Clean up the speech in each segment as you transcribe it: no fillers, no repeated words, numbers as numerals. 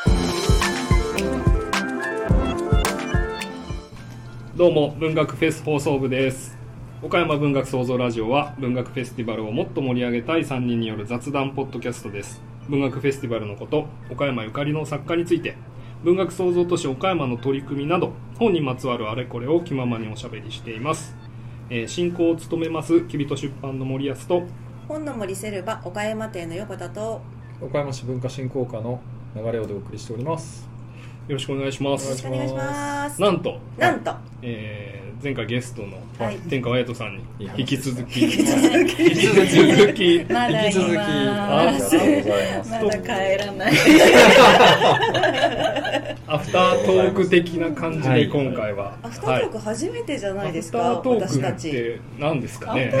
どうも文学フェス放送部です。岡山文学創造ラジオは文学フェスティバルをもっと盛り上げたい3人による雑談ポッドキャストです。文学フェスティバルのこと、岡山ゆかりの作家について、文学創造都市岡山の取り組みなど本にまつわるあれこれを気ままにおしゃべりしています。進行を務めますきびと出版の森安と本の森セルバ岡山店の横田と岡山市文化振興課の流れをでお送りしております。 よろしくお願いします。 よろしくお願いします。 なんと、前回ゲストの天川綾人さんに引き続きまだいます。まだ帰らないアフタートーク的な感じで今回は、 アフタートーク初めてじゃないですか。 アフタートークって何ですかね。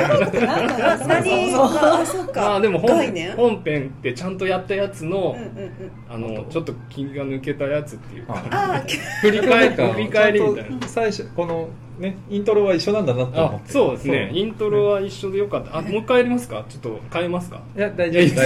でも本編ってちゃんとやったやつのちょっと気が抜けたやつっていうか振り返りみたいな。 最初このね、イントロは一緒なんだなと思って。 そうですね、イントロは一緒でよかった。もう一回やりますか。ちょっと変えますか。 いや大丈夫です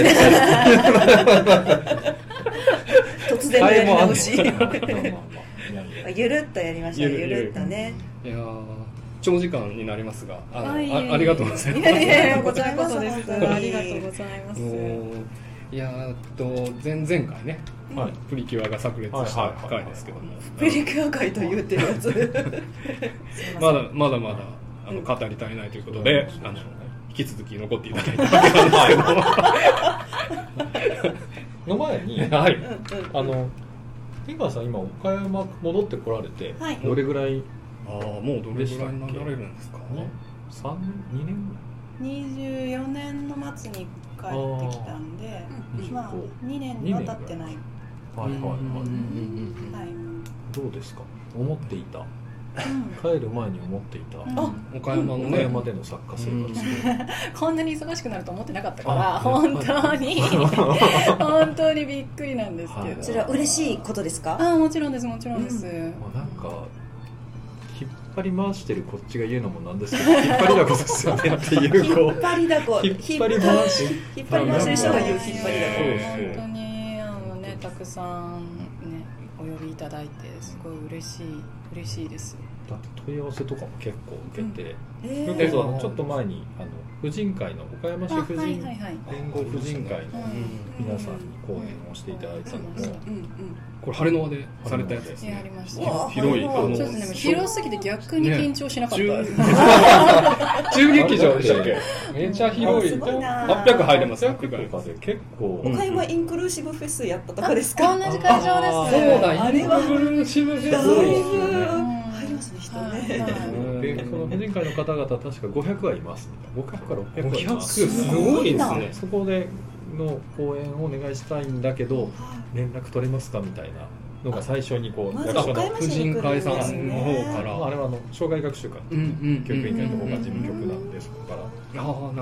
突然のやり直しゆるっとやりましょう。ゆるっとね。 いや長時間になりますが ありがとうございます。 こちらこそです。ありがとうございます。 いや前々回ね、プリキュアが炸裂した回ですけども、 プリキュア回と言ってるやつまだ語り足りないということで、引き続き残っていただいたわけなんですけどの前に、天川さん今岡山戻ってこられて、どれぐらいもうどれぐらいになられるんですか。 2年 24年の末に帰ってきたんで、まあ2年は経ってない。 どうですか。思っていた、帰る前に思っていた岡山のね、 岡山での作家生活こんなに忙しくなると思ってなかったから本当にびっくりなんですけど。 それは嬉しいことですか。 もちろんです。 なんか引っ張り回してるこっちが言うのもなんですけど、引っ張りだこですよねっていう、 引っ張りだこ、 引っ張り回し引っ張り回してる人が言う引っ張りだこ。 本当にたくさんねお呼びいただいてすごい嬉しいです。 だって問い合わせとかも結構受けて、ちょっと前に婦人会の岡山市婦人連合婦人会の皆さんに講演をしていただいたのも、 これ晴れの輪でされたやつですね。 やりました。 広い広すぎて逆に緊張しなかった。 中劇場でしたっけ。めっちゃ広い。800入れます。 結構岡山インクルーシブフェスやったとかですか。 同じ会場です。 そうだ、インクルーシブフェス入りますね、人ね。 でその婦人会の方々確か500はいます。500から600はいます。 すごいですね。 そこでの講演をお願いしたいんだけど連絡取れますかみたいなのが最初にこう役所の婦人会さんの方から、 あれは障害学習課教育委員会の方が事務局なんで、そこからなるほど。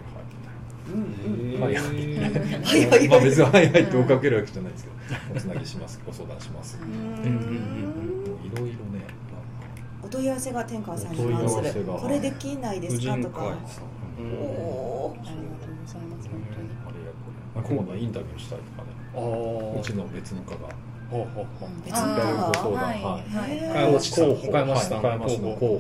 まあ別にはいはいって追いかけるわけじゃないですけど、おつなぎします、ご相談します。いろいろね、 お問い合わせが天川さんに関する、これできないですかとか。 ありがとうございます。本当にコーナーインタビューしたりとかね、うちの別の課が別の大学ご相談、岡山市の広報で、ちょっと天川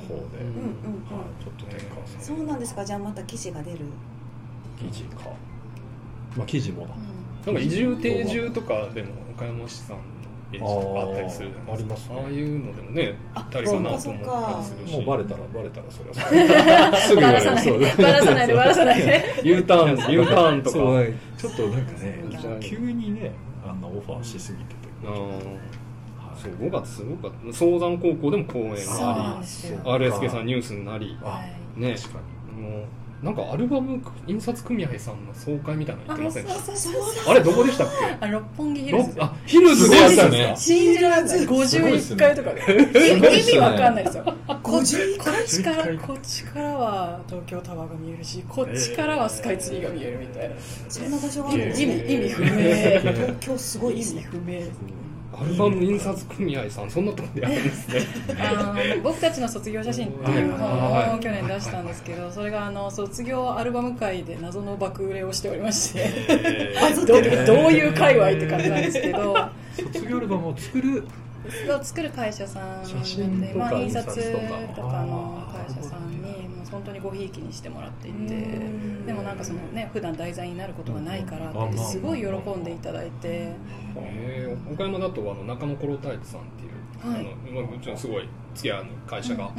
さん。 そうなんですか。じゃあまた記事が出る。 記事か。まあ記事もだ。 なんか移住定住とかでも岡山市さんのページとかあったりするじゃないですか。 ありますね。 ああいうのでもね、ぴったりかなと思ったりするし。 もうバレたらそれはすぐバラさないで。 U ターンとか。 ちょっとなんかね、急にね、オファーしすぎてて。 そう5月すごかった。総山高校でも講演があり、RSK さんニュースになり、ね、確かにもうなんかアルバム印刷組合さんの総会みたいなの言ってませんでした？あれどこでしたっけ？ 六本木ヒルズ。 ヒルズでやったんですか？ 信じられない。51階とかで。意味わかんないですよ。こっちからは東京タワーが見えるし、こっちからはスカイツリーが見えるみたいな。 そんな場所があるんです意味不明。 東京すごいですね。 意味不明。 アルバム印刷組合さんそんなとこでやるんですね。 僕たちの卒業写真っていう本を去年出したんですけど、それが卒業アルバム会で謎の爆売れをしておりまして、どういう界隈って感じなんですけど、 卒卒業アルバムを作る会社さん写真とか印刷とかの会社さんにもう本当にごひいきにしてもらっていて、でもなんかそのね普段題材になることがないからってすごい喜んでいただいて、 岡山だと中野コロタイツさんっていう、もちろんすごい付き合いの会社が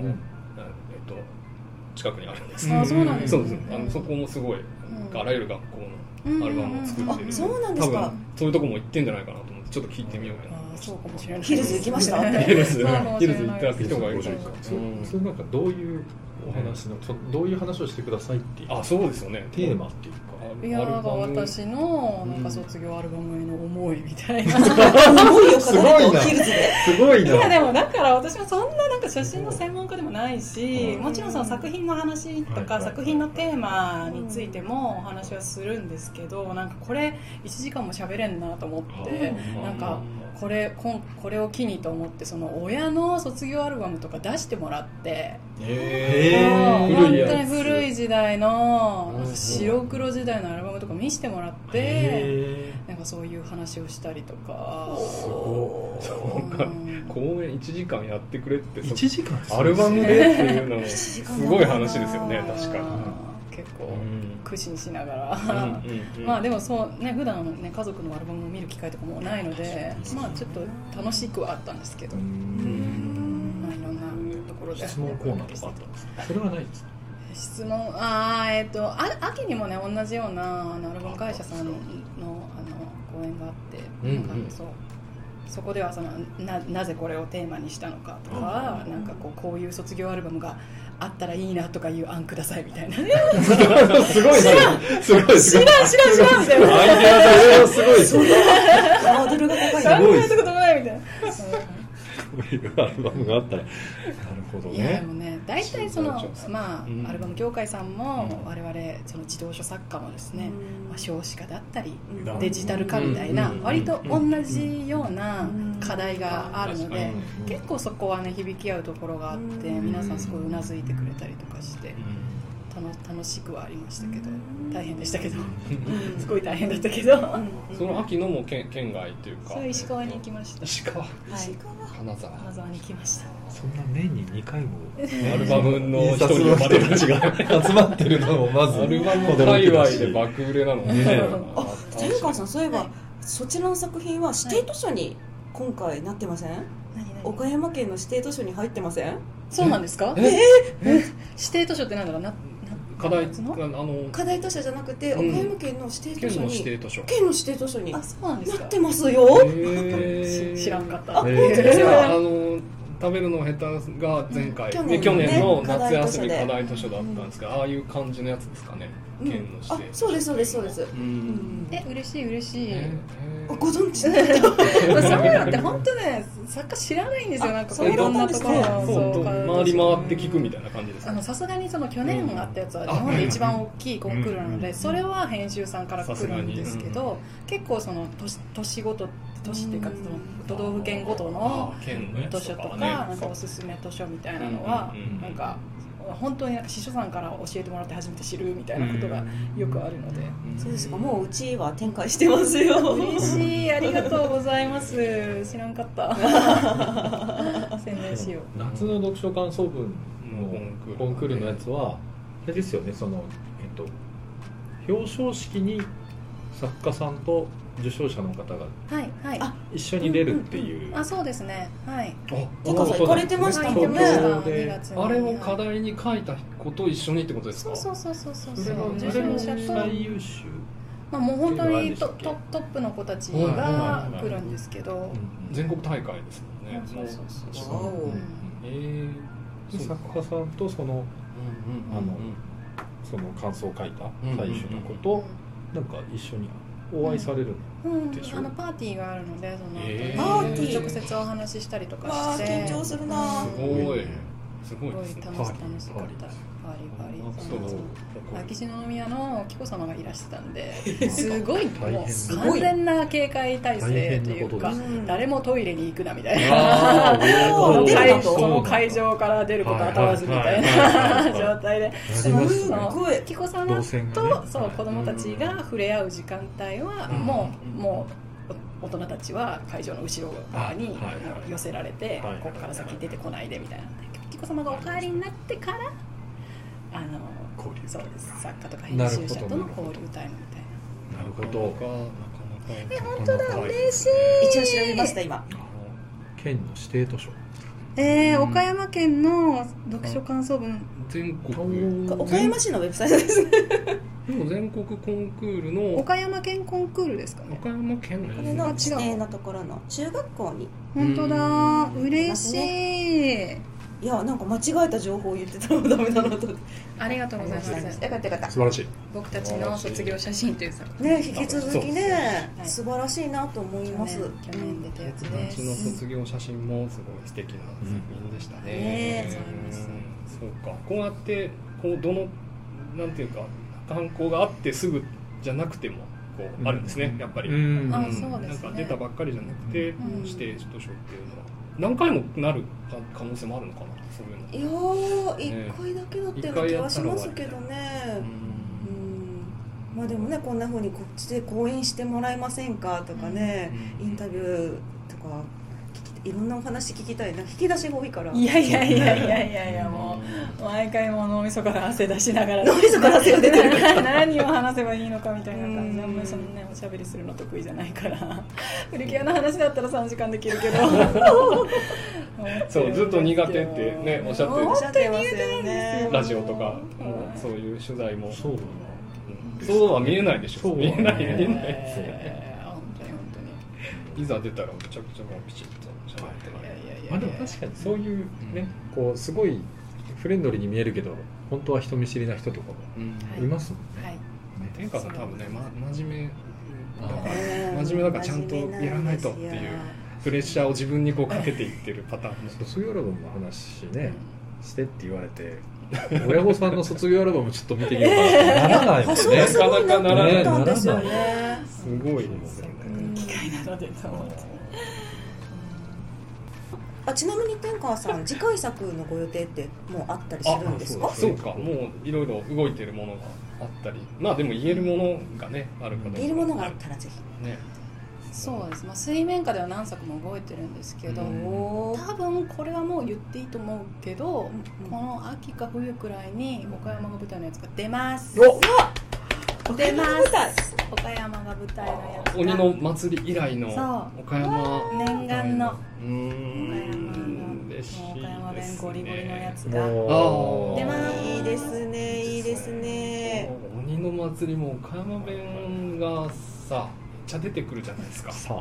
近くにあるんですけど、 そうなんですね。 そこもすごいあらゆる学校のアルバムを作ってる、 そうなんですか。 多分そういうとこも行ってんじゃないかなと思ってちょっと聞いてみようかな。 そうかもしれない。 ヒルズ行きました？ ヒルズ行った人がいるかも。 それなんかどういうお話のどういう話をしてくださいっていう、 そうですよね、 テーマっていうか、 いや私のなんか卒業アルバムへの思いみたいな、 すごいな、ヒルズで。 すごいな。 いやでもだから私もそんななんか写真の専門家でもないし、もちろんその作品の話とか作品のテーマについてもお話はするんですけど、なんかこれ1時間も喋れんなと思って、なんかこれを機にと思ってその親の卒業アルバムとか出してもらって、本当に古い時代の白黒時代のアルバムとか見せてもらって、なんかそういう話をしたりとか。 そうか、公演1時間やってくれって 1時間アルバムでっていうのもすごい話ですよね。確かに結構苦心しながらまあでもそうね、普段ね家族のアルバムを見る機会とかもないので、まあちょっと楽しくはあったんですけど、まあいろんなところで質問コーナーとかあったんですか？それはないですか？ 質問秋にもね同じようなアルバム会社さんの講演があって、なんかそこではなぜこれをテーマにしたのかとか、なんかこういう卒業アルバムがあったらいいなとかいう案くださいみたいな。すごい知らんみたいな。 アイデアがすごいですね。 ハードルが高い。 考えたこともないみたいな。 こういうアルバムがあったら、なるほどね。 いやでもね、大体そのアルバム業界さんも我々その児童書作家もですね、少子化だったりデジタル化みたいな割と同じような課題があるので、結構そこはね響き合うところがあって、皆さんすごいうなずいてくれたりとかして楽しくはありましたけど、大変でしたけどすごい大変だったけど、 その秋のも県外というか、 そう石川に行きました。 石川、 金沢に来ました。 そんな年に2回もアルバムの人に呼ばれる人たちが集まってるのもまずアルバム界隈で爆売れなのね。 天川さん、そういえばそちらの作品は指定図書に今回なってません？岡山県の指定図書に入ってません？ そうなんですか？指定図書ってなんだろうな。 課題図書じゃなくて、岡山県の指定図書に県の指定図書になってますよ。 知らんかった。 食べるの下手が前回、去年の夏休み課題図書だったんですけど、ああいう感じのやつですかね、県の指定。 そうです嬉しい。 ご存知？ そういうのって本当ね、作家知らないんですよ。なんかいろんなところ回り回って聞くみたいな感じですか？ さすがにその去年あったやつは日本で一番大きいコンクールなので、それは編集さんから来るんですけど、結構その年ごと都市っていうかその都道府県ごとの図書とかなんかおすすめ図書みたいなのはなんか本当になんか司書さんから教えてもらって初めて知るみたいなことがよくあるので。 そうですか。もううちは展開してますよ。 嬉しい、ありがとうございます。知らんかった宣伝しよう。 夏の読書感想文のコンクールのやつはあれですよね、その表彰式に作家さんと受賞者の方が一緒に出るっていう。 そうですね。はい。 高さん行かれてましたもんね。 あれを課題に書いたこと一緒にってことですか？ そう。 それも最優秀。 もう本当にトップの子たちが来るんですけど、 全国大会ですもんね。 作家さんとその感想を書いた最初の子となんか一緒にお会いされるんでしょ？ パーティーがあるので、直接お話ししたりとかして。 緊張するな。 すごい楽しかった。 パリ秋篠宮の紀子様がいらしてたんで、すごいもう完全な警戒態勢というか、誰もトイレに行くなみたいな、その会場から出ることは問わずみたいな状態で、紀子様と子供たちが触れ合う時間帯はもう大人たちは会場の後ろ側に寄せられて、ここから先出てこないでみたいな。紀子様がお帰りになってからそうです作家とか編集者との交流タイムみたいな。 なるほど。 本当だ、嬉しい。 一応調べました今。 県の指定図書。 岡山県の読書感想文。 全国岡山市のウェブサイトですね。 でも全国コンクールの岡山県コンクールですかね。 岡山県これの指定のところの中学校に。 本当だ、嬉しい。 いや、なんか間違えた情報を言ってたのダメだなと。 ありがとうございます。 よかったよかった。 素晴らしい。 僕たちの卒業写真という作ね、引き続きね、素晴らしいなと思います。 去年出たやつです。 うちの卒業写真もすごい素敵な作品でしたね。そうか。こうやってこうどのなんていうか観光があってすぐじゃなくてもこうあるんですね。やっぱり。なんか出たばっかりじゃなくて指定図書っていうのは何回もなる可能性もあるのかな。 いやー、1回だけだったような気はしますけどね。まあでもね、こんな風にこっちで講演してもらえませんかとかね、インタビューとかいろんなお話聞きたいな。引き出しが多いから。 いやもう毎回もう脳みそから汗出しながら脳みそから汗が出てる何を話せばいいのかみたいな感じで、あんまりそのねおしゃべりするの得意じゃないからプリキュアの話だったら3時間できるけどそうずっと苦手ってねおっしゃってますよね。 ラジオとかもそういう取材もそうは見えないでしょ。見えないですよね。本当にいざ出たらめちゃくちゃもうピチッと喋ってない。 まあでも確かにそういうね、こうすごいフレンドリーに見えるけど本当は人見知りな人とかもいますもんね。 天川さん多分ね、真面目だからちゃんとやらないとっていうプレッシャーを自分にこうかけていってるパターン。 卒業アルバムの話ねしてって言われて親御さんの卒業アルバムちょっと見てみようかなならないもんね。 なかなかならないんですよね。 すごいですよね。 機会なのでと思って。 ちなみに天川さん次回作のご予定ってもうあったりするんですか？ そうか、もういろいろ動いてるものがあったり、まあでも言えるものがねあるかどうか。 言えるものがあったらぜひね。 そうです。水面下では何作も動いてるんですけど、多分これはもう言っていいと思うけど、この秋か冬くらいに岡山が舞台のやつが出ます。出ます。岡山が舞台のやつが。 鬼の祭り以来の岡山念願の岡山弁ゴリゴリのやつが出ます。 いいですね、いいですね。 鬼の祭りも岡山弁がさめっちゃ出てくるじゃないですか。さ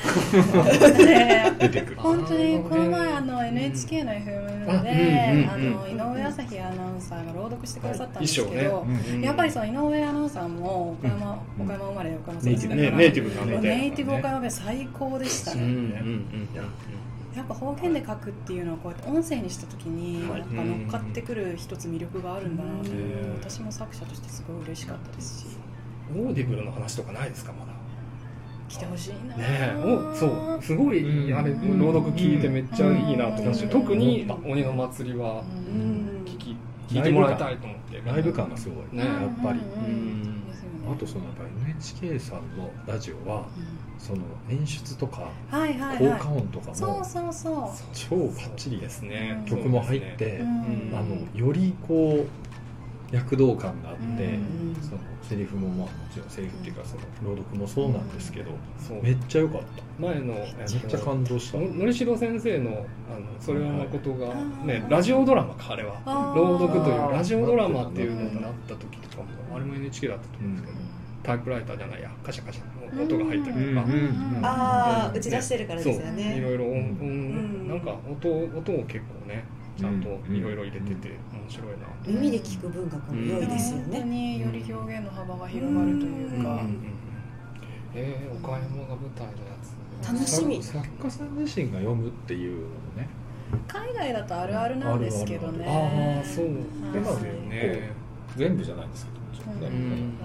出てくる。 本当にこの前NHK の FM で井上朝日アナウンサーが朗読してくださったんですけど、やっぱりその井上アナウンサーも岡山生まれ岡山育ちだからネイティブなのでネイティブ岡山弁最高でしたね。やっぱ方言で書くっていうのはこうやって音声にした時になんか乗っかってくる一つ魅力があるんだなと思って、私も作者としてすごい嬉しかったですし。 オーディブルの話とかないですか？まだ来てほしいな。 そうすごいあれ朗読聞いてめっちゃいいなと思って、特に鬼の祭りは聞いてもらいたいと思って。 ライブ感がすごいね、やっぱり。あとそのやっぱ NHK さんのラジオはその演出とか効果音とかも超バッチリですね。曲も入ってよりこう躍動感があって、そのセリフももちろんセリフっていうかその朗読もそうなんですけど、めっちゃ良かった。 前のめっちゃ感動した。 のりしろ先生のそれは誠がねラジオドラマかあれは朗読というラジオドラマっていうのがなった時とかもあれも NHK だったと思うんですけど、タイプライターじゃないやカシャカシャの音が入ったりとか、 打ち出してるからですよね。 いろいろなんか音を結構ねちゃんといろいろ入れてて面白いな。 耳で聞く文学も良いですよね。 本当により表現の幅が広がるというか。 岡山が舞台のやつ楽しみ。 作家さん自身が読むっていうのもね。 海外だとあるあるなんですけどね。 そうですよね。 全部じゃないですけどもちろんね。 朗読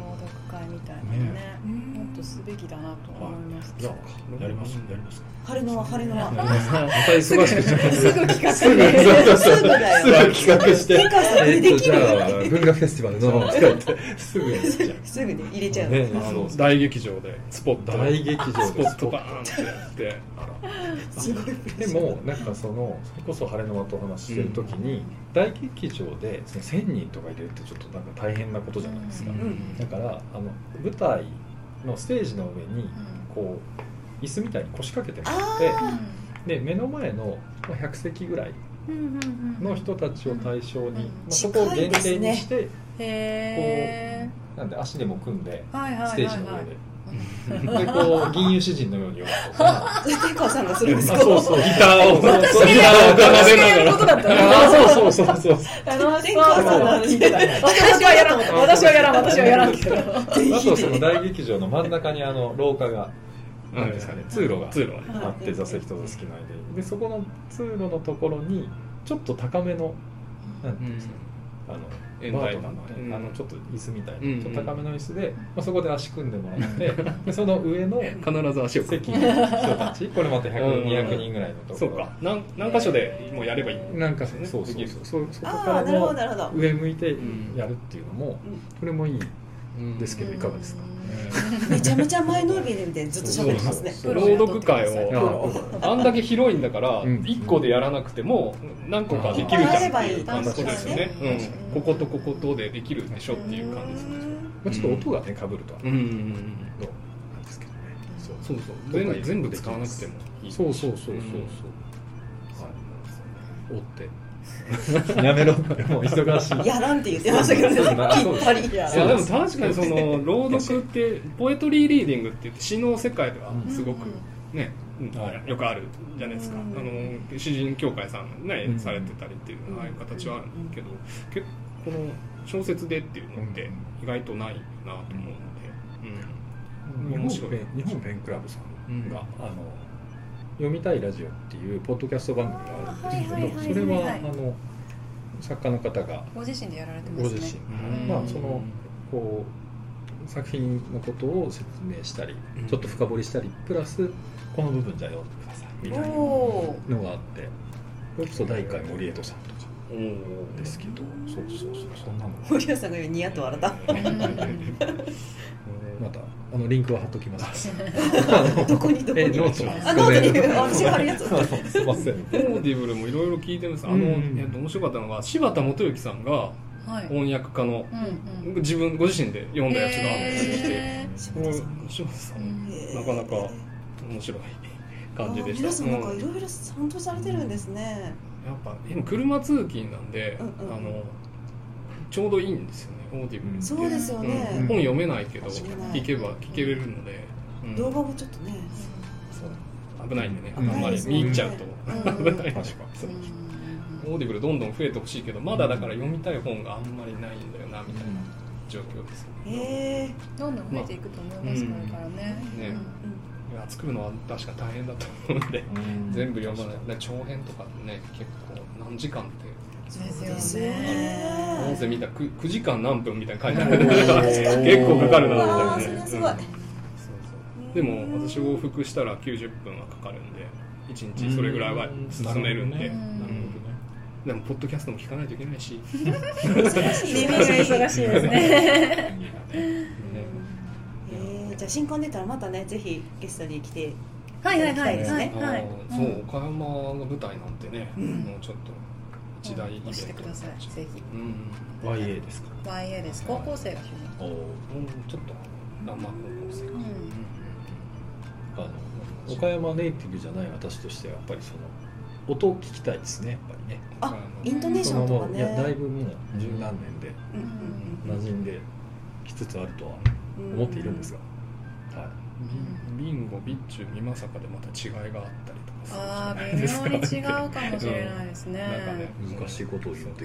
会みたいなのね、もっとすべきだなと思います。 じゃあやりますか。 晴れのはまた忙しくしてすぐ企画すぐだよ。 企画してじじゃあ文学フェスティバルのすぐやっちゃう。 すぐね入れちゃう。 大劇場でスポットバーンってやってすごい。 でもなんかそれこそ晴れの間とお話ししてる時に大劇場でその1000人とか入れるってちょっとなんか大変なことじゃないですか。だから舞台のステージの上にこう椅子みたいに腰掛けてもらってで目の前の100席ぐらいの人たちを対象にそこを限定にしてこうなんで足でも組んでステージの上で。でこう銀融詩人のように読むとか天川さんがするんですか。 そうそうギターを奏でながらそう天川さんの話で私はやらんけどあとその大劇場の真ん中に廊下がなんですかね、通路があって座席と座席の間でそこの通路のところにちょっと高めのなんていうんですかバーとかのちょっと椅子みたいなちょっと高めの椅子でそこで足組んでもらってでその上の必ず足を席の人たちこれまた100、200人ぐらいのところそうか何箇所でもうやればいいなんかそうそこからの上向いてやるっていうのもこれもいいですけどいかがですか。 めちゃめちゃ前のめりでずっと喋ってますね。 朗読会をあんだけ広いんだから1個でやらなくても何個かできるじゃんっていう感じですよね。こことこことでできるでしょっていう感じですね。 ちょっと音がね被るとどうなんですけどね。 そう全部使わなくてもいい。 そうはい。折ってやめろもう忙しいやらんって言ってましたけどね。きっぱり。いやでも確かにその朗読ってポエトリーリーディングって言って詩の世界ではすごくねよくあるじゃないですか。詩人協会さんねされてたりっていうああいう形はあるけど結構この小説でっていうのって意外とないなと思うので面白い。 日本ペンクラブさんが読みたいラジオっていうポッドキャスト番組があるんですけど、それは作家の方がご自身でやられてますね。 ご自身、そのこう作品のことを説明したり、ちょっと深掘りしたり、プラスこの部分じゃ読んでくださいみたいなのがあって、それこそ第1回森江戸さんとかですけど、そうそんなの。 森江さんがニヤッと笑った。 またリンクは貼っときます。 どこにノートに私が貼るやつ。 すいません。 オーディブルもいろいろ聞いてるんです。面白かったのが柴田元幸さんが翻訳家のご自身で読んだやつがあって柴田さんなかなか面白い感じでした。 皆さんなんかいろいろ参加されてるんですね。 やっぱ今車通勤なんでちょうどいいんですよね。オーディブルってそうですよね。 本読めないけど聞けば聞けれるので、 動画もちょっとね危ないんでね、あんまり見入っちゃうと危ない。確かにオーディブルどんどん増えてほしいけどまだだから読みたい本があんまりないんだよなみたいな状況ですね。 どんどん増えていくと思いますからね。 作るのは確か大変だと思うので全部読まない。長編とかね結構何時間ってですよね。 音声見たら 9時間何分みたいな書いてある結構かかるなみたいなね。でも私往復したら90分はかかるんで1日それぐらいは進めるんで。でもポッドキャストも聞かないといけないし耳が忙しいですね。 じゃあ新刊出たらまたねぜひゲストに来てはいただきたいですね。 そう岡山の舞台なんてねもうちょっと一大イベントしてくださいぜひ。 YA ですか。 YA です。高校生が主人公。 ちょっと高校生岡山ネイティブじゃない私としてはやっぱりその音を聞きたいですねやっぱりね。 イントネーションとかね。 いやだいぶもう十何年で馴染んできつつあるとは思っているんですが、 ビンゴビッチュ美作でまた違いがあったりとかするじゃないですか。 微妙に違うかもしれないですね。 なんかね難しいことを言って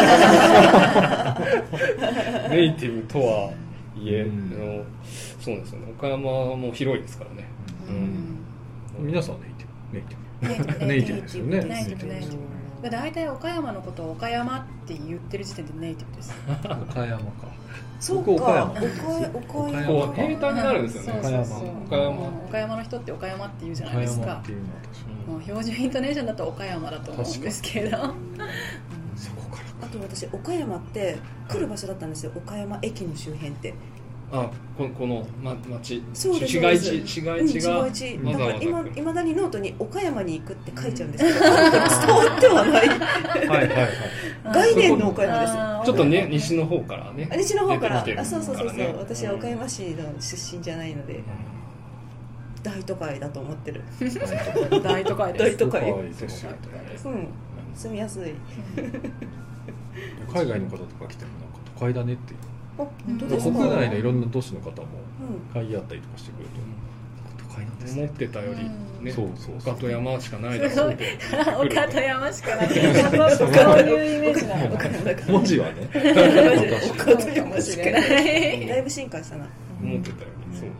ネイティブとはいえそうですよね。岡山も広いですからね。 皆さんネイティブネイティブですよね。 大体岡山のことを岡山って言ってる時点でネイティブです。 岡山か。 そうか、岡山平坦になるんですよね。 岡山の人って岡山って言うじゃないですか。もう標準イントネーションだと岡山だと思うんですけど、 そこから。 あと私岡山って来る場所だったんですよ。岡山駅の周辺って。 あ、この町、 市街地がなんかいまだにノートに岡山に行くって書いちゃうんですけど、伝わってはない概念の岡山です。 ちょっとね、西の方からね、 西の方から、そう私は岡山市の出身じゃないので大都会だと思ってる。 大都会です。 大都会住みやすい。 海外の方とか来てもなんか都会だねっていう。 本当ですか。 国内のいろんな都市の方も買い合ったりとかしてくると、都会なんですね。 思ってたよりね、 そう岡と山しかないだろうって。 岡と山しかない。そういうイメージなの。 文字はね。 岡と山しかない。だいぶ進化したな。 思ってたより、そうですよね。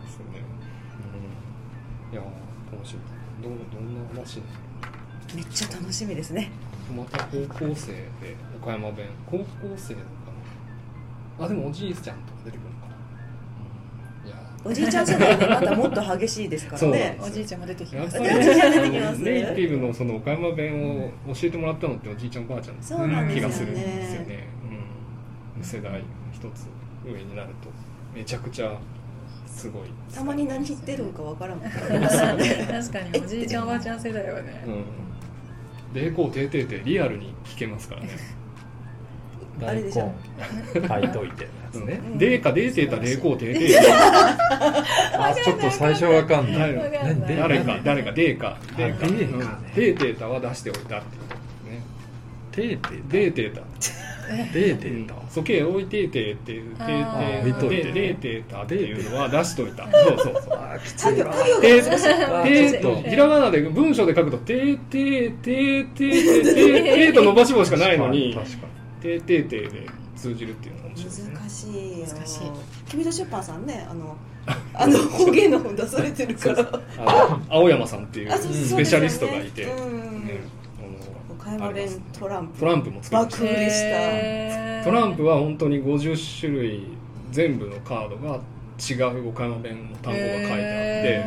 いや楽しい。どんな話？ めっちゃ楽しみですね。 また高校生で岡山弁、高校生のでもおじいちゃんとか出てくるのかな。いやおじいちゃん世代でまたもっと激しいですからね。 おじいちゃんも出てきます。 ネイティブのその岡山弁を教えてもらったのっておじいちゃんおばあちゃんの気がするんですよね。世代一つ上になるとめちゃくちゃすごい。 たまに何言ってるのかわからん。確かにおじいちゃんおばあちゃん世代はね。 霊光てててリアルに聞けますからね。 あれでしょ。 書いといてやつね。 データ霊光てて。 ちょっと最初わかんない。 誰かデータデータは出しておいたっていうね。データ。そけ置いててっていうデータっていうのは出しといた。そうひらがなで文章で書くとてと伸ばし棒しかないのに。てで通じるっていうのが面白いですね。 難しい。君と出版さんね、方言の本出されてるから。 青山さんっていうスペシャリストがいて、 岡山弁トランプも作りました。 爆売れした。 トランプは本当に50種類全部のカードが違う岡山弁の単語が書いてあって、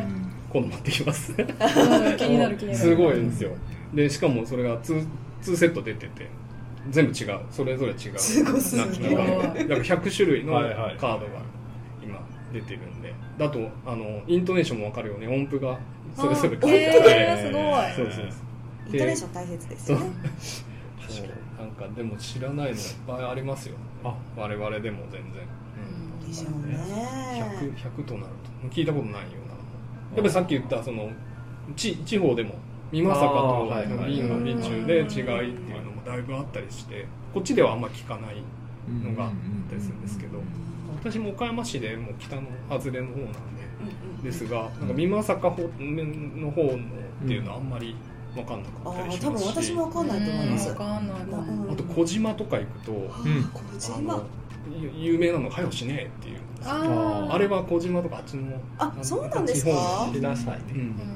今度持ってきます。 気になる。 すごいんですよ。でしかもそれが2セット出てて。全部違う、それぞれ違う。 すごすぎる。 だから100種類のカードが今出てるんで、だとイントネーションも分かるように音符がそれぞれ書いてあって、 すごい。 そうイントネーション大切ですよね。 なんかでも知らないのがいっぱいありますよ。我々でも全然。 でしょうね。 100となると聞いたことないような。やっぱりさっき言ったその地方でも美作と美の美中で違いっていうのもだいぶあったりして、こっちではあんま聞かないのがあったりするんですけど、私も岡山市でも北の外れの方なんでですが、なんか美作の方のっていうのはあんまり分かんなかったりしますし、 多分私も分かんないと思います。 あと小島とか行くと、有名なのはよしねっていうんですけど、あれは小島とかあっちのそうなんですか。 くださいね。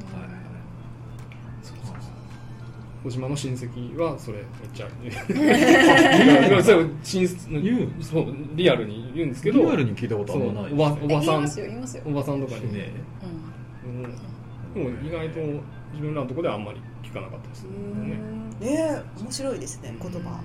小島の親戚はそれめっちゃそうリアルに言うんですけど、 リアルに聞いたことあんまない。 おばさんとかにね、 でも意外と自分らのところではあんまり聞かなかったですね。面白いですね、言葉。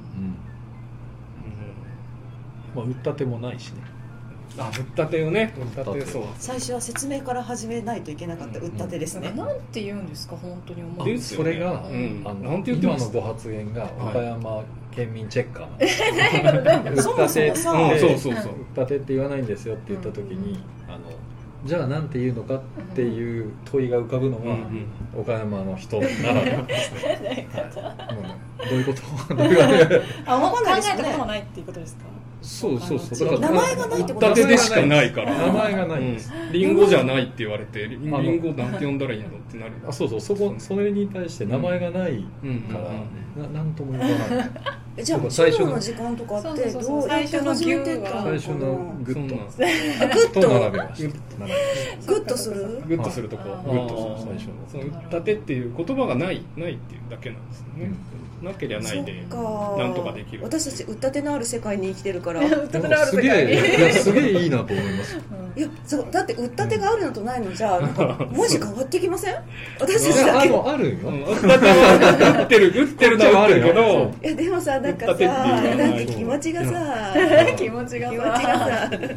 売ったてもないしね。 売ったてをね、そう。 最初は説明から始めないといけなかった売ったてですね。 なんて言うんですか、本当に思う。 それが今のご発言が岡山県民チェッカー。売ったてって言わないんですよって言った時に、じゃあなんて言うのかっていう問いが浮かぶのは岡山の人ならではですね。どういうこと？ 考えたこともないっていうことですか？ そうだから名前がないってことですか？売ったてでしかないから。 名前がないんです。 リンゴじゃないって言われて、リンゴなんて呼んだらいいのってなる。 それに対して名前がないからなんとも言わない。 じゃあ最初の時間とかってどうやって始めてたの？ 最初のグッとグッと並べました。 グッとする？ グッとするとこ、 グッとする最初の。 その打ったてっていう言葉がないっていうだけなんですね。なけりゃないでなんとかできる。 私たち打ったてのある世界に生きてるから。 すげえいいなと思います。 いや、そうだって打ったてがあるのとないのじゃなんか文字変わってきません？私たちだけ。 あるよ。 打ったては打ってるのはあるけど。 いやでもさなんかさなんか気持ちがさ気持ちがさ。 僕は打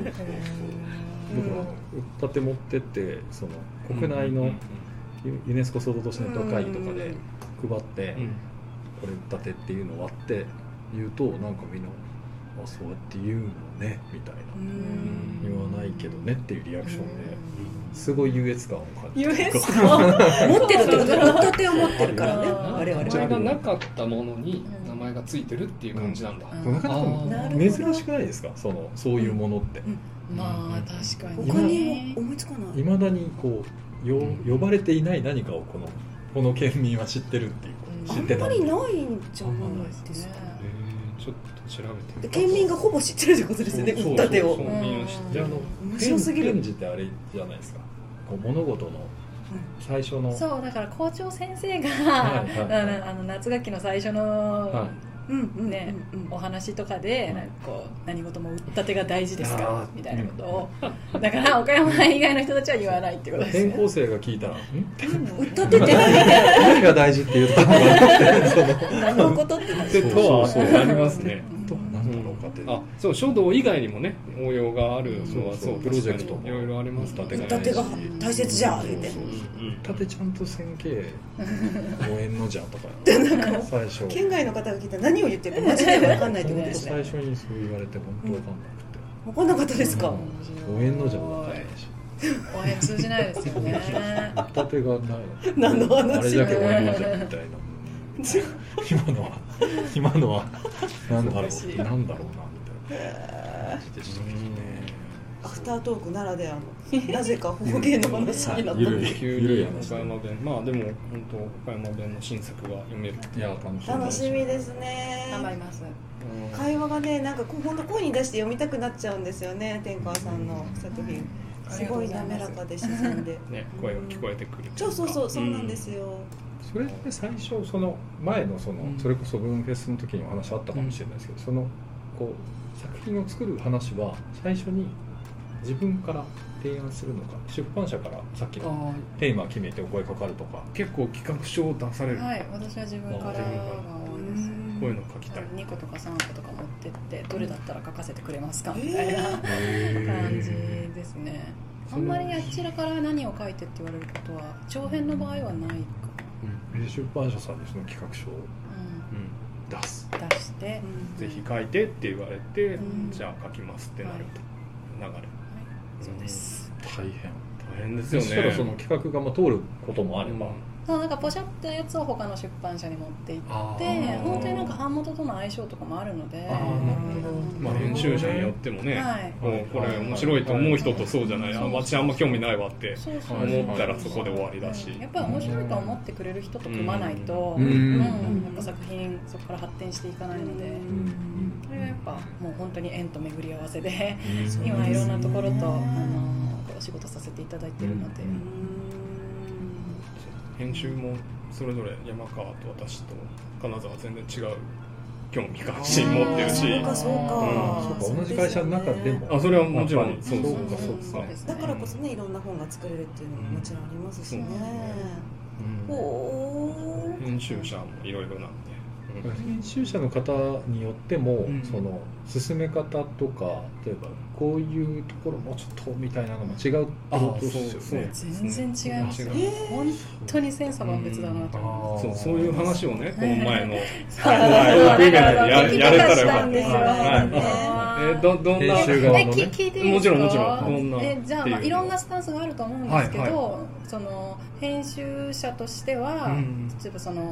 ったて持ってってその国内のユネスコ総合都市ネット会議とかで配って、これ打ったてっていうのを割って言うとなんかみんなあそうやって言うのねみたいな言わないけどねっていうリアクションですごい優越感を感じる。 優越感持ってるってことで打ったてを持ってるからね我々 名前がなかったものに名前がついてるっていう感じなんだ。 なかなか珍しくないですかそういうものって。 まあ確かに他に思いつかない。 いまだにこう呼ばれていない何かをこの県民は知ってるっていう知ってた。 あんまりないんじゃないですか。 ちょっと調べて県民がほぼ知ってるってことですよね。打ったてを。 面白すぎる。展示ってあれじゃないですか。こう物事の最初の。 そうだから校長先生が夏学期の最初のねお話とかでなんかこう何事も打ったてが大事ですかみたいなことをだから岡山以外の人たちは言わないってことですね。 転校生が聞いたら打ったてって何が大事って言ったのか何のことってそうありますね。 何だろうかって。 あ、そう書道以外にもね応用があるそうプロジェクトいろいろあります。 打ったてが大切じゃんって。 打ったてちゃんと線形応援のじゃんとか最初県外の方が聞いたら何を言ってるかマジで分かんないってことですね。 最初にそう言われて本当分かんなくて。 分かんなかったですか？ 応援のじゃん分かんないし。 応援通じないですよね。 打ったてがない。 何の話？ あれだけ応援のじゃんみたいな。今のはなんだろうなみたいな感じでしたね。 アフタートークならではのなぜか方言の話になった。 急に岡山弁。まあでも本当岡山弁の新作が読める。 いや楽しみですね。 頑張ります。 会話がねなんか本当声に出して読みたくなっちゃうんですよね。天川さんの作品すごい滑らかで自然でね声が聞こえてくる。 そうなんですよ。 それって最初その前のそれこそブームフェスの時にお話あったかもしれないですけど、そのこう作品を作る話は最初に自分から提案するのか出版社からさっきのテーマ決めてお声かかるとか。 結構企画書を出される。 はい私は自分からが多いです。 こういうの書きたい。 2個とか3個とか持ってってどれだったら書かせてくれますかみたいな感じですね。あんまりあちらから何を書いてって言われることは長編の場合はないかな。 出版社さんにその企画書を出して、 ぜひ書いてって言われて、じゃあ書きますってなると流れ。 そうです。 大変ですよね。 そしたらその企画が通ることもあれば。 そうなんかポシャったやつを他の出版社に持って行って本当になんか版元との相性とかもあるので、 まあ編集者によってもね、これ面白いと思う人とそうじゃない、私あんま興味ないわって思ったらそこで終わりだし、 やっぱり面白いと思ってくれる人と組まないとやっぱ作品そこから発展していかないので、それがやっぱもう本当に縁と巡り合わせで今いろんなところとお仕事させていただいているので。 編集もそれぞれ山川と私と金沢全然違う興味関心持ってるし、 そうか同じ会社の中でもそれはもちろんそうだからこそねいろんな本が作れるっていうのももちろんありますしね。 編集者もいろいろなんで。 編集者の方によっても、その進め方とか例えばこういうところもちょっとみたいなのも違うってことですよね。 全然違いますよ。本当に千差万別だなと。 そういう話をねこの前のやれたらよかった。どんな編集側のね。 聞いていいですか？ もちろんどんな。 じゃあいろんなスタンスがあると思うんですけど、その編集者としては例えばその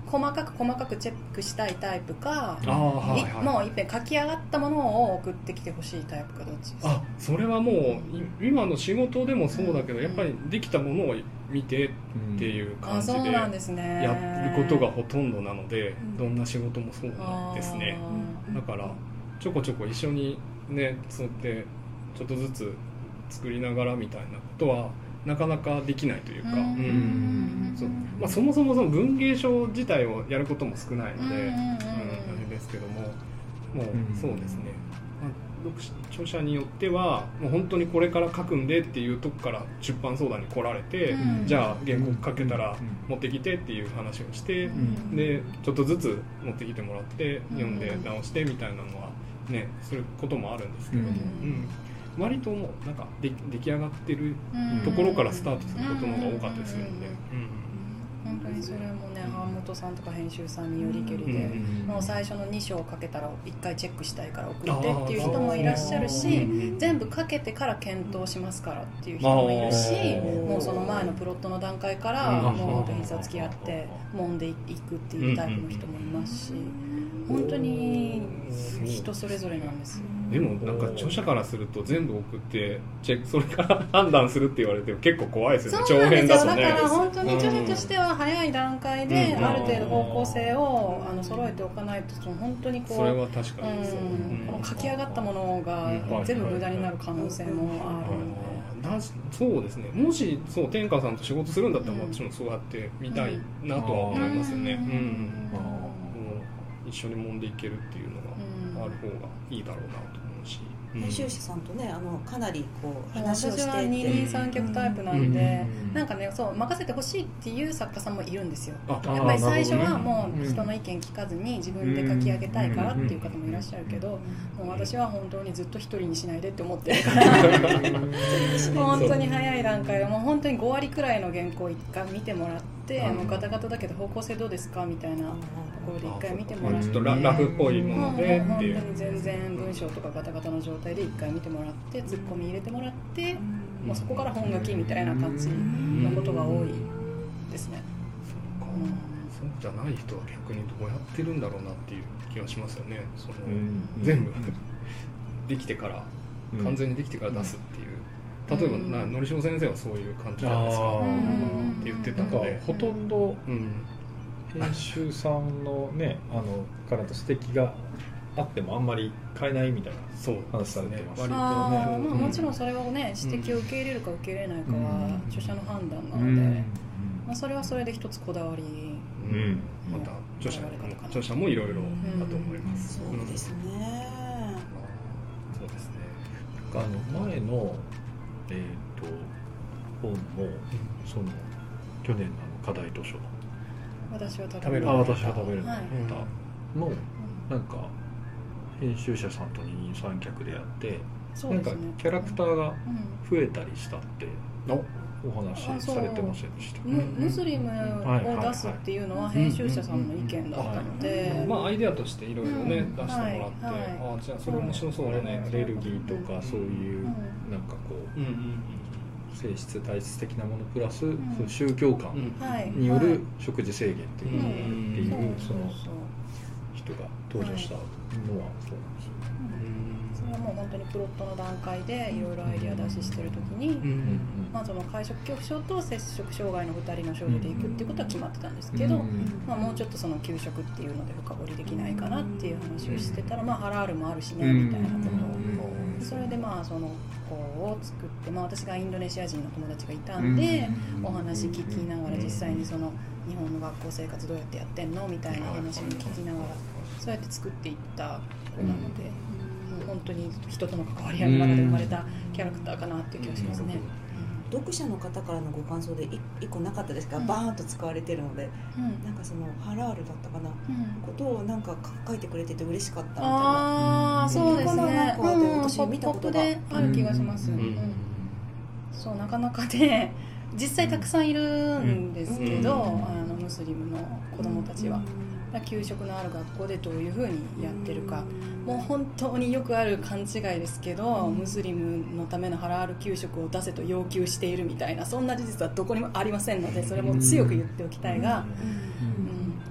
細かくチェックしたいタイプか、 はいもういっぺん書き上がったものを送ってきてほしいタイプかどっちですか？ それはもう今の仕事でもそうだけど、やっぱりできたものを見てっていう感じでやることがほとんどなので、どんな仕事もそうなんですね。だからちょこちょこ一緒にねそうやってちょっとずつ作りながらみたいなことはなかなかできないというか、そもそもその文芸賞自体をやることも少ないので、あれですけども、もうそうですね、著者によってはもう本当にこれから書くんでっていうとこから出版相談に来られて、じゃあ原稿書けたら持ってきてっていう話をして、でちょっとずつ持ってきてもらって読んで直してみたいなのはねすることもあるんですけども、割ともうなんか出来上がってるところからスタートすることの方が多かったりするので、 本当にそれもね、版元さんとか編集さんによりけりで、もう最初の2章書けたら1回チェックしたいから送ってっていう人もいらっしゃるし、全部書けてから検討しますからっていう人もいるし、もうその前のプロットの段階からもうペンサ付き合って揉んでいくっていうタイプの人もいますし、本当に人それぞれなんですよ。 でもなんか著者からすると全部送ってそれから判断するって言われても結構怖いですよね。 そうなんですよ。だから本当に著者としては早い段階である程度方向性を揃えておかないと、本当にこうそれは確かにですよ、 この書き上がったものが全部無駄になる可能性もあるので、 そうですね。もし天川さんと仕事するんだったら私もそうやって見たいなとは思いますよね。一緒に揉んでいけるっていうのがある方がいいだろうなと思うし、 編集者さんとねかなりこう話をして私は二人三脚タイプなんで、なんかねそう任せてほしいっていう作家さんもいるんですよ。やっぱり最初はもう人の意見聞かずに自分で書き上げたいからっていう方もいらっしゃるけど、もう私は本当にずっと一人にしないでって思ってるから本当に早い段階でもう本当に5割くらいの原稿を一回見てもらって、もうガタガタだけど方向性どうですかみたいなところで一回見てもらって、 ちょっとラフっぽいものでっていう、 本当に全然文章とかガタガタの状態で一回見てもらってツッコミ入れてもらって、もうそこから本書きみたいな感じのことが多いですね。 そうじゃない人は逆にどうやってるんだろうなっていう気がしますよね。全部できてから完全にできてから出すっていう、例えばのりしお先生はそういう感じじゃないですかって言ってたので、 ほとんど編集さんのねからと指摘があってもあんまり変えないみたいな話されてます。 もちろんそれはね指摘を受け入れるか受け入れないかは著者の判断なので、それはそれで一つこだわり、 また著者もいろいろだと思います。 そうですね。 そうですね。 前の本もその去年の課題図書の私は食べる私は食べるのなんか編集者さんと二人三脚でやって、なんかキャラクターが増えたりしたってお話しされてませんでした。 ムスリムを出すっていうのは編集者さんの意見だったので、 アイデアとしていろいろね出してもらって、じゃあそれ面白そうだね。 アレルギーとかそういうなんかこう性質体質的なものプラス宗教観による食事制限っていうその人が登場したのはそうなんですよね。 それはもう本当にプロットの段階でいろいろアイデア出ししてる時に、その会食恐怖症と摂食障害の2人の少女でいくっていうことは決まってたんですけど、もうちょっとその給食っていうので深掘りできないかなっていう話をしてたら、ハラールもあるしねみたいなことを、それでその子を作って、私がインドネシア人の友達がいたんで、お話聞きながら実際にその日本の学校生活どうやってやってんのみたいな話も聞きながらそうやって作っていった子なので、もう本当に人との関わり合いの中で生まれたキャラクターかなっていう気がしますね。 読者の方からのご感想で1個なかったですか？バーンと使われてるので、なんかそのハラールだったかな、ことをなんか書いてくれてて嬉しかったみたいな。 そうですね。 私見たことがある気がします。そうなかなかね実際たくさんいるんですけど、ムスリムの子供たちは。給食のある学校でどういうふうにやってるか、もう本当によくある勘違いですけど、ムスリムのためのハラール給食を出せと要求しているみたいな、そんな事実はどこにもありませんので、それも強く言っておきたいが、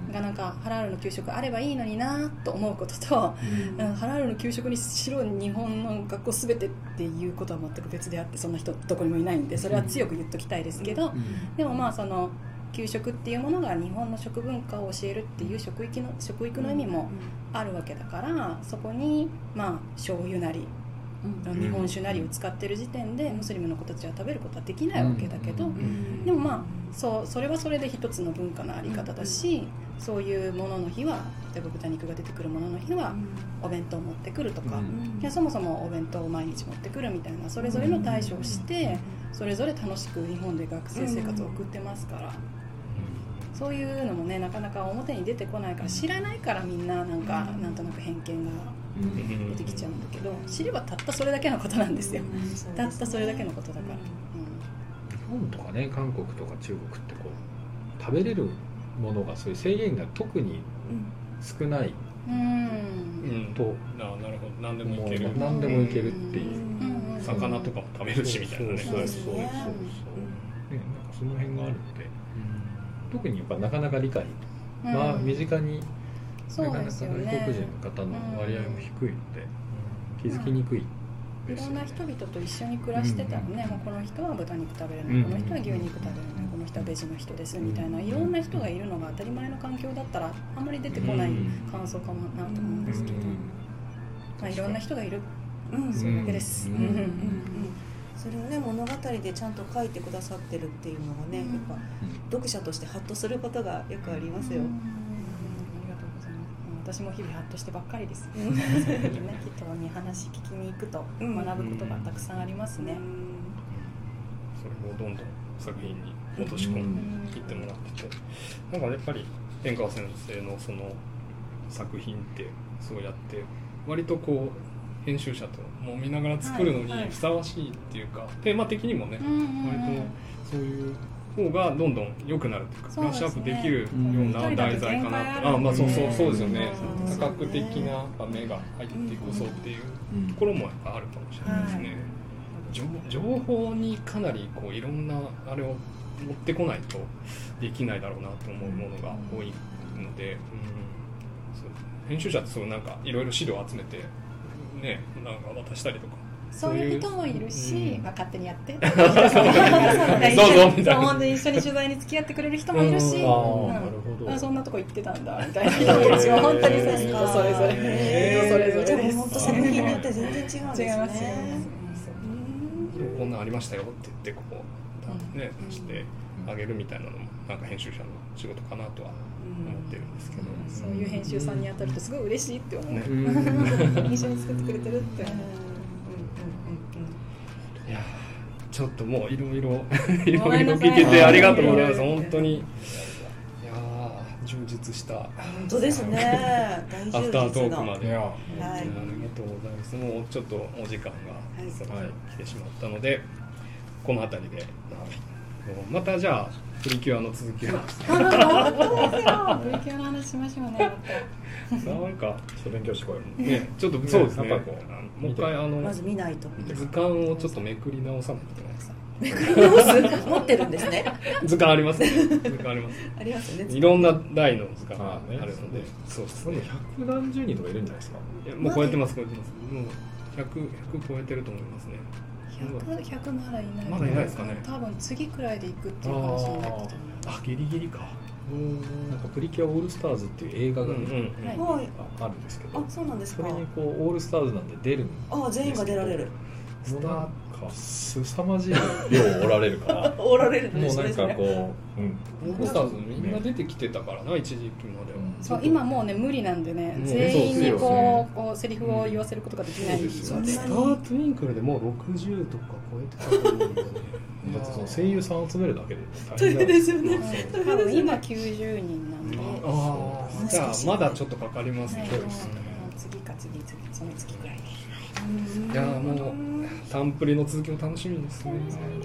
なんかハラールの給食あればいいのになと思うことと、ハラールの給食にしろ日本の学校すべてっていうことは全く別であって、そんな人どこにもいないんでそれは強く言っときたいですけど、でもまあその給食っていうものが日本の食文化を教えるっていう食育の意味もあるわけだから、そこにまあ醤油なり日本酒なりを使ってる時点でムスリムの子たちは食べることはできないわけだけど、でもまあそれはそれで一つの文化のあり方だし、そういうものの日は例えば豚肉が出てくるものの日はお弁当を持ってくるとか、いやそもそもお弁当を毎日持ってくるみたいなそれぞれの対処をしてそれぞれ楽しく日本で学生生活を送ってますから、そういうのもねなかなか表に出てこないから、知らないからみんななんとなく偏見が出てきちゃうんだけど、知ればたったそれだけのことなんですよ、たったそれだけのことだから、 日本とかね韓国とか中国ってこう食べれるものがそういう制限が特に少ないと、 なるほど、何でもいける、 何でもいけるっていう、 魚とかも食べるしみたいなね、 そうなんかその辺があるので、特にやっぱなかなか理解、まあ身近になかなか外国人の方の割合も低いので気づきにくい。 いろんな人々と一緒に暮らしてたらね、もうこの人は豚肉食べれない、この人は牛肉食べれない、この人はベジの人ですみたいな、いろんな人がいるのが当たり前の環境だったらあんまり出てこない感想かもなと思うんですけど、まあ、いろんな人がいる、それだけです。 それをね物語でちゃんと書いてくださってるっていうのがね、やっぱ読者としてハッとすることがよくありますよ。 私も日々ハッとしてばっかりです。きっとに話聞きに行くと学ぶことがたくさんありますね。 それもどんどん作品に落とし込んでいってもらってて、なんかやっぱり天川先生のその作品ってそうやって割とこう編集者ともう見ながら作るのにふさわしいっていうか、テーマ的にもね割とそういう方がどんどん良くなるというか、ブラッシュアップできるような題材かなと。まあそうですよね。多角的な目が入ってこそっていうところもやっぱあるかもしれないですね。情報にかなりこういろんなあれを持ってこないとできないだろうなと思うものが多いので、編集者ってそうなんかいろいろ資料を集めてねなんか渡したりとか。 そういう人もいるし、勝手にやってどうぞみたいな、 本当に一緒に取材に付き合ってくれる人もいるし、そんなとこ行ってたんだみたいな人もいるし、本当にそれぞれじゃあ本当作品によって全然違うんですね。 違いますこんなんありましたよって言ってこうねしてあげるみたいなのもなんか編集者の仕事かなとは思ってるんですけど、 そういう編集さんに当たるとすごい嬉しいって思う。一緒に作ってくれてるって思う。 いやちょっともういろいろ聞けてありがとうございます。本当にいや充実した本当ですね。 アフタートークまで、 はい、 ありがとうございます。もうちょっとお時間が来てしまったので、この辺りで、またじゃあプリキュアの続きをプリキュアの話しましょうね。 なんか勉強してこいね、ちょっとそうですね。もう一回まず見ないと図鑑をちょっとめくり直さないといけないです。 めくり直す持ってるんですね。 図鑑ありますね。図鑑あります。 ありますね。 いろんな代の図鑑があるので、 そうですね。百何十人とかいるんじゃないですか。 もう超えてます。もう100超えてると思いますね。 100まだいない。 まだいないですかね。 多分次くらいで行くっていう話になってたと思います。 ギリギリか。 なんかプリキュアオールスターズっていう映画があるんですけど、 そうなんですか。 それにこうオールスターズなんで出るんですけど、 全員が出られる。 なんか凄まじい量おられるからおられるもうなんかこう、 オールスターズみんな出てきてたからな、一時期までは。 そう今もうね無理なんでね、全員にこうセリフを言わせることができないんですよね。 スタートゥインクルでもう60とか超えてたと思うんだよね。 だってその声優さん集めるだけで大変ですよね。 多分今90人なんで、 じゃあまだちょっとかかりますね。 次その次くらい。 いやもうタンプリの続きも楽しみですね。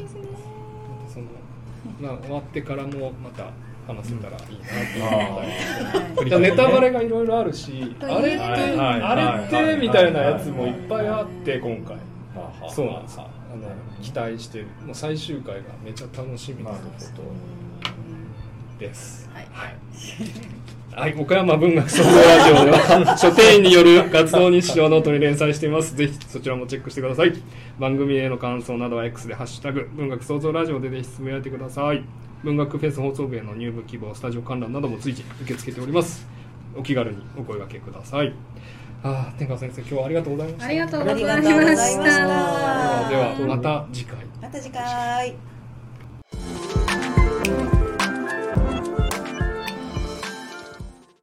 終わってからもまた話せたらいいなと思って、ネタバレがいろいろあるし、あれってみたいなやつもいっぱいあって今回。そうなんです。期待してる。もう最終回がめちゃ楽しみなこと。 です。 はい、 はい、岡山文学創造ラジオでは書店員による活動日誌をノートに連載しています。ぜひそちらもチェックしてください。番組への感想などは X でハッシュタグ文学創造ラジオでぜひつぶやいてください。文学フェス放送部への入部希望、スタジオ観覧なども随時受け付けております。お気軽にお声掛けください。天川先生、今日はありがとうございました。 ありがとうございました。ではまた次回。 また次回。